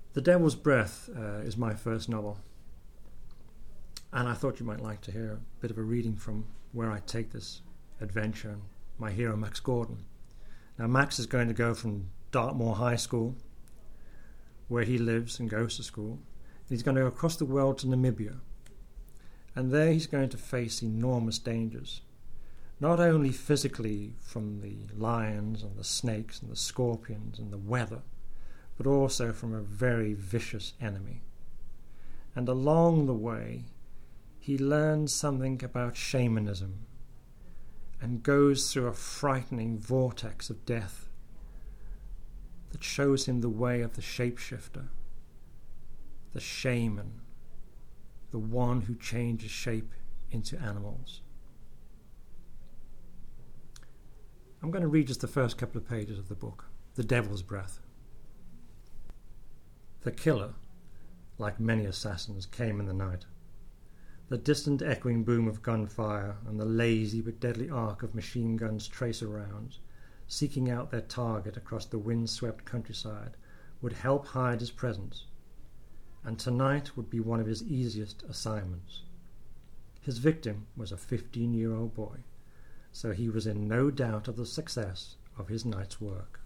The Devil's Breath is my first novel, and I thought you might like to hear a bit of a reading from where I take this adventure and my hero Max Gordon. Now Max is going to go from Dartmoor High School, where he lives and goes to school, and he's going to go across the world to Namibia, and there he's going to face enormous dangers, not only physically from the lions and the snakes and the scorpions and the weather, but also from a very vicious enemy. And along the way, he learns something about shamanism and goes through a frightening vortex of death that shows him the way of the shapeshifter, the shaman, the one who changes shape into animals. I'm going to read just the first couple of pages of the book, The Devil's Breath. The killer, like many assassins, came in the night. The distant echoing boom of gunfire and the lazy but deadly arc of machine guns' tracer rounds, seeking out their target across the wind-swept countryside, would help hide his presence, and tonight would be one of his easiest assignments. His victim was a 15-year-old boy, so he was in no doubt of the success of his night's work.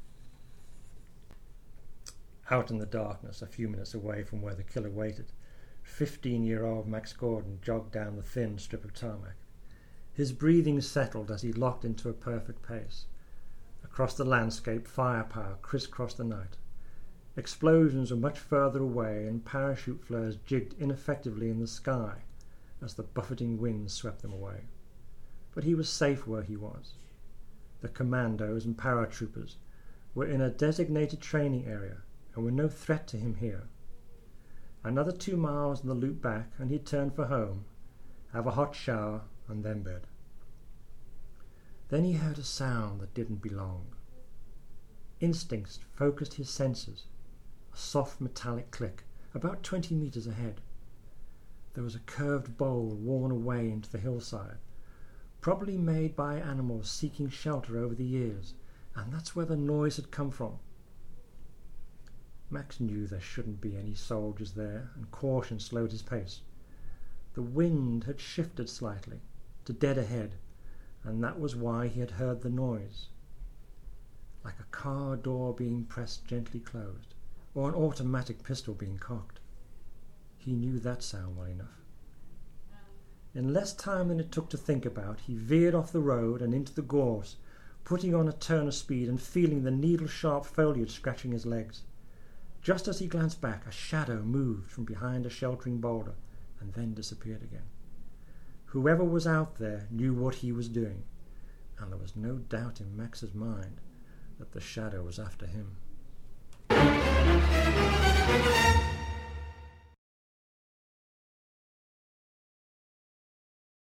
Out in the darkness, a few minutes away from where the killer waited, 15-year-old Max Gordon jogged down the thin strip of tarmac. His breathing settled as he locked into a perfect pace. Across the landscape, firepower crisscrossed the night. Explosions were much further away, and parachute flares jigged ineffectively in the sky as the buffeting wind swept them away. But he was safe where he was. The commandos and paratroopers were in a designated training area and were no threat to him here. Another 2 miles in the loop back, and he'd turn for home, have a hot shower, and then bed. Then he heard a sound that didn't belong. Instincts focused his senses. A soft metallic click, about 20 meters ahead. There was a curved bowl worn away into the hillside, probably made by animals seeking shelter over the years, and that's where the noise had come from. Max knew there shouldn't be any soldiers there, and caution slowed his pace. The wind had shifted slightly, to dead ahead, and that was why he had heard the noise. Like a car door being pressed gently closed, or an automatic pistol being cocked. He knew that sound well enough. In less time than it took to think about, he veered off the road and into the gorse, putting on a turn of speed and feeling the needle-sharp foliage scratching his legs. Just as he glanced back, a shadow moved from behind a sheltering boulder and then disappeared again. Whoever was out there knew what he was doing, and there was no doubt in Max's mind that the shadow was after him.